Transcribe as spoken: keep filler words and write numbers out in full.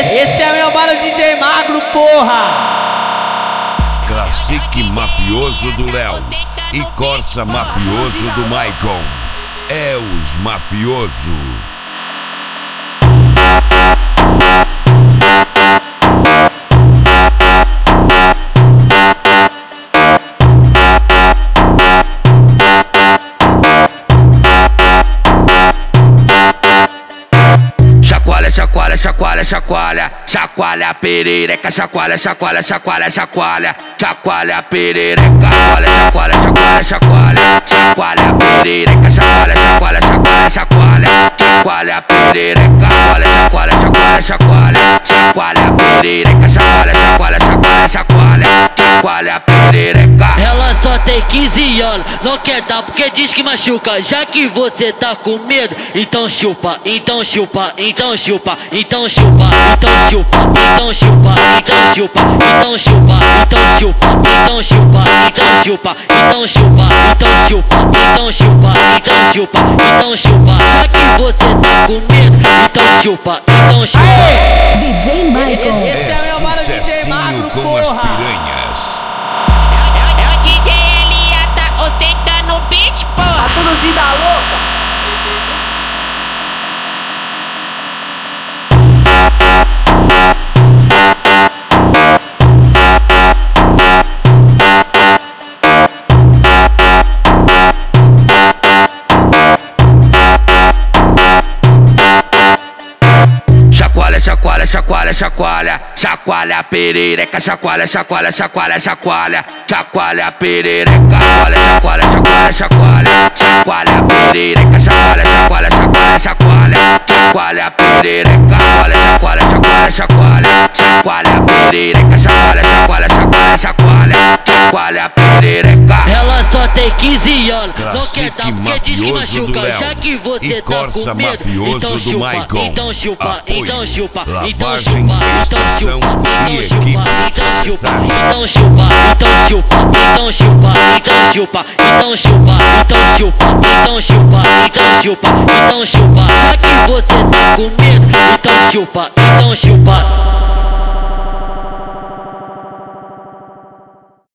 Esse, esse é meu mano D J Magro, porra! Classique mafioso do Léo e Corsa mafioso do Maicon. É os mafioso. Chacoalha, chacoalha, chacoalha, chacoalha, chacoalha a perereca, chacoalha, chacoalha, chacoalha, chacoalha, chacoalha a perereca, chacoalha, chacoalha, chacoalha, chacoalha, chacoalha a perereca, chacoalha, chacoalha, chacoalha, chacoalha, chacoalha a perereca, chacoalha, chacoalha, chacoalha, chacoalha, chacoalha a perereca, chacoalha, chacoalha, chacoalha, chacoalha, chacoalha a perereca. Ela só tem quinze anos, não quer dar porque diz que machuca. Já que você tá com medo, então chupa, então chupa, então chupa, então chupa, então chupa, então chupa, então chupa, então chupa, então chupa, então chupa, então chupa, então chupa, então chupa, então chupa, então chupa, então chupa. Já que você tá com medo, então chupa, então chupa. D J Maicon. Esse é meu mano D J Sucessinho Magro, com as porra! piranhas. É o D J L A, tá ostentando o beat, porra. Tudo vida louca! Chacoalha, chacoalha, chacoalha, chacoalha, chacoalha a perereca, chacoalha, chacoalha, chacoalha, chacoalha, chacoalha a perereca, chacoalha, chacoalha, chacoalha, chacoalha, chacoalha a perereca, chacoalha, chacoalha, chacoalha, chacoalha, chacoalha a perereca, chacoalha, chacoalha, chacoalha, chacoalha, chacoalha a perereca, chacoalha, chacoalha, chacoalha, chacoalha, chacoalha a perereca. Ela só tem quinze anos, não quer Classique dar porque diz que mafioso do machuca. Léo Já que você e tá Corsa com medo, mafioso então do chupa, Maicon. então chupa, Apoio, então chupa, então lavagem, chupa, então extração chupa, e então chupa, equipe então chupa, sucessagem. então chupa, então chupa, então chupa, então chupa, então chupa, então chupa, então chupa, então chupa, então chupa. Já que você tá com medo, então chupa, então chupa.